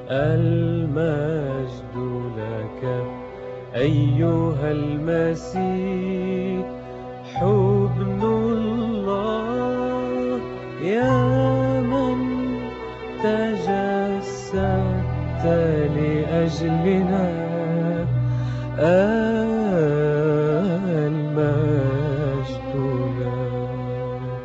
المجد لك أيها المسيح حضن الله يا من تجسدت لأجلنا المجد لك.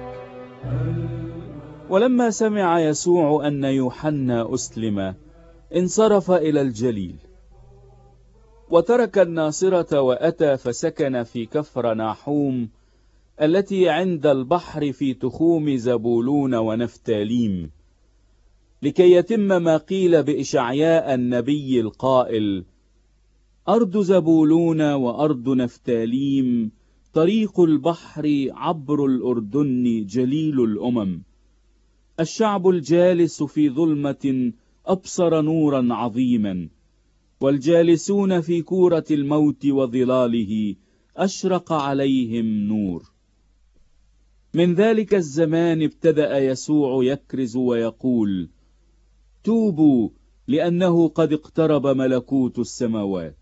ولما سمع يسوع أن يوحنا أسلم انصرف إلى الجليل، وترك الناصرة وأتى فسكن في كفرناحوم التي عند البحر في تخوم زبولون ونفتاليم، لكي يتم ما قيل بإشعياء النبي القائل: أرض زبولون وأرض نفتاليم طريق البحر عبر الأردن جليل الأمم، الشعب الجالس في ظلمة أبصر نورا عظيما، والجالسون في كورة الموت وظلاله أشرق عليهم نور. من ذلك الزمان ابتدأ يسوع يكرز ويقول: توبوا لأنه قد اقترب ملكوت السماوات.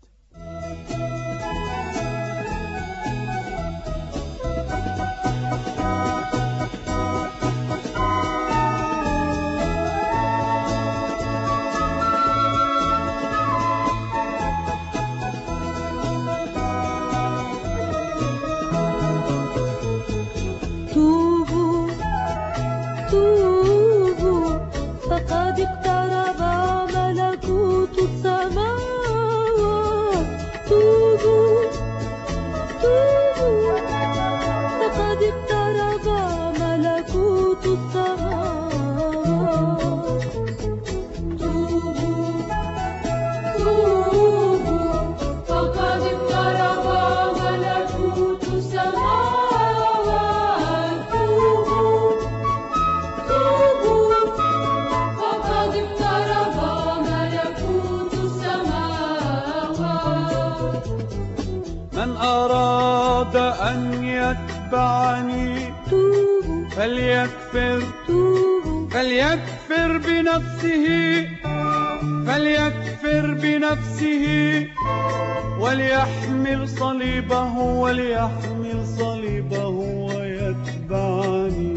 فقد اقترب ملكوت السماوات. توبوا فقد اقترب ملكوت السماوات. توبوا فقد اقترب ملكوت السماوات. من أراد أن يتبعني فليكفر بنفسه وليحمل صليبه ويتبعني.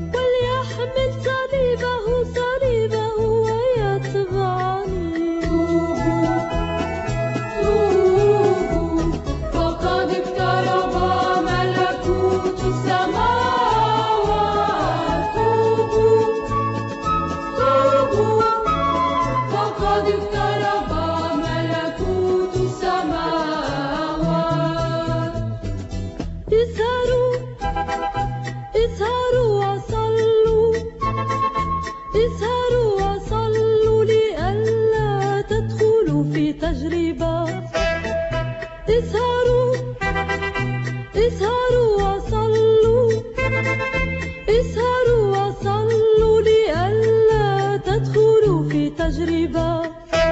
فقد اقترب ملكوت السماوات. فقد اقترب ملكوت السماوات. اسهروا وصلوا لئلا تدخلوا في تجربة. اسهروا وصلوا لئلا تدخلوا في تجربة.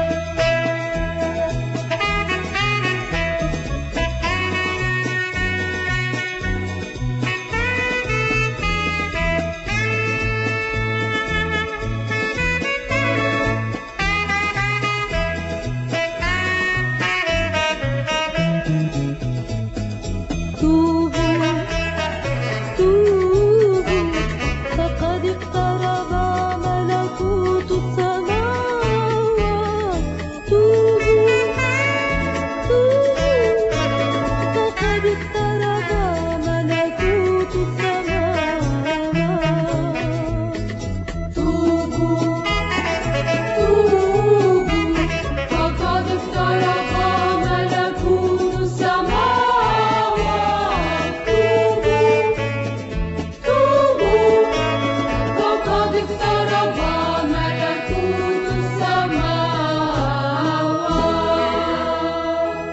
فقد اقترب ملكوت السماوات. فقد اقترب ملكوت السماوات. توبوا فقد اقترب ملكوت السماوات. فقد اقترب ملكوت السماوات.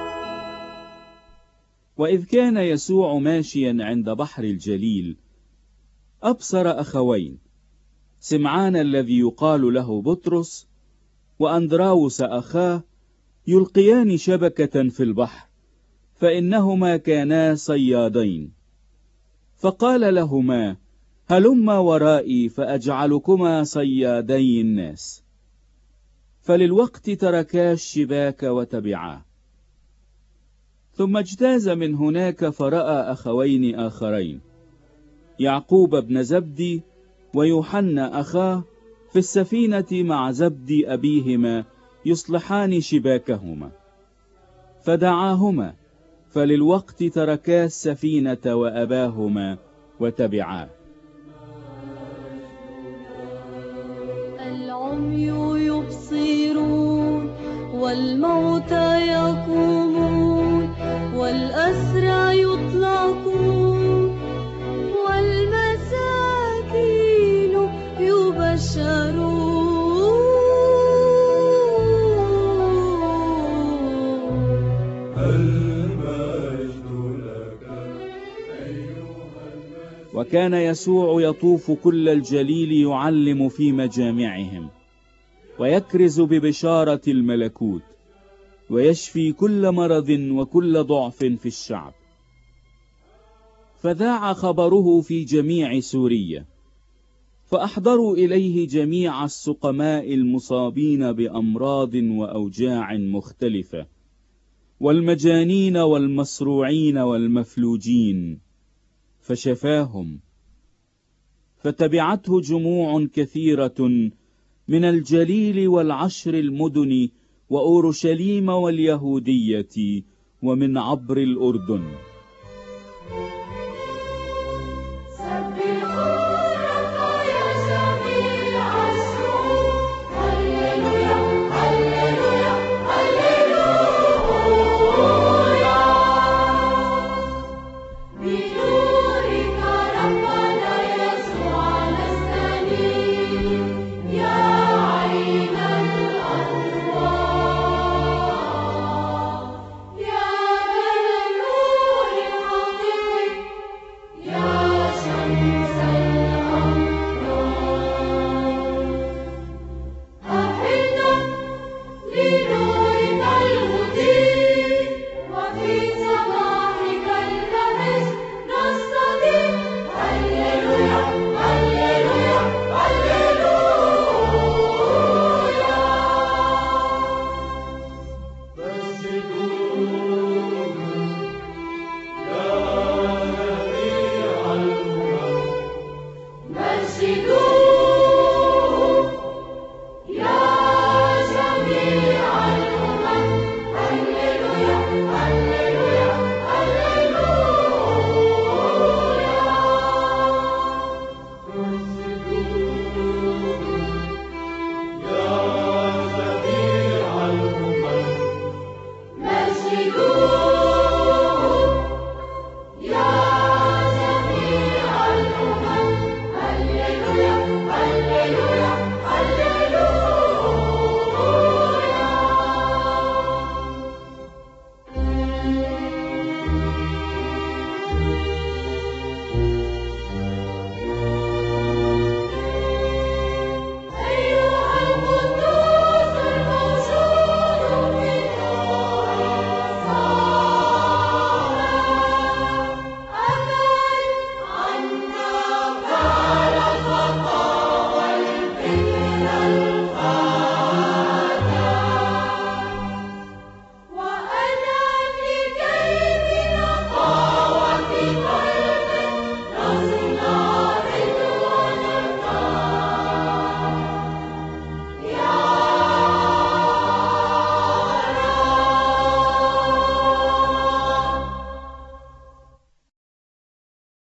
وإذ كان يسوع ماشيا عند بحر الجليل أبصر أخوين، سمعان الذي يقال له بطرس وأندراوس أخاه، يلقيان شبكة في البحر، فإنهما كانا صيادين. فقال لهما: هلما ورائي فأجعلكما صيادي الناس. فللوقت تركا الشباك وتبعاه. ثم اجتاز من هناك فرأى أخوين آخرين، يعقوب بن زبدي ويوحنا أخاه، في السفينة مع زبدي أبيهما يصلحان شباكهما، فدعاهما، فللوقت تركا السفينة وأباهما وتبعاه. العمي يبصرون والموتى يقومون والأسرى يطلقون والمساكين يبشرون. وكان يسوع يطوف كل الجليل يعلم في مجامعهم، ويكرز ببشارة الملكوت، ويشفي كل مرض وكل ضعف في الشعب. فذاع خبره في جميع سوريا، فأحضروا إليه جميع السقماء المصابين بأمراض وأوجاع مختلفة، والمجانين والمصروعين والمفلوجين، فشفاهم. فتبعته جموع كثيرة من الجليل والعشر المدن وأورشليم واليهودية ومن عبر الأردن.